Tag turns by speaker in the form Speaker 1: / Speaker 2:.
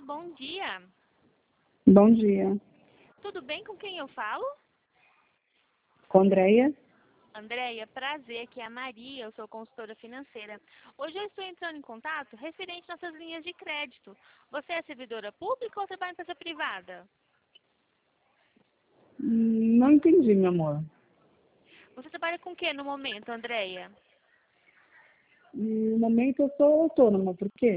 Speaker 1: bom dia.
Speaker 2: Bom dia.
Speaker 1: Tudo bem, com quem eu falo?
Speaker 2: Com Andréia?
Speaker 1: Andréia, prazer, aqui é a Maria, eu sou consultora financeira. Hoje eu estou entrando em contato referente às nossas linhas de crédito. Você é servidora pública ou trabalha em empresa privada?
Speaker 2: Não entendi, meu amor.
Speaker 1: Você trabalha com o que no momento, Andréia?
Speaker 2: No momento eu sou autônoma, por quê?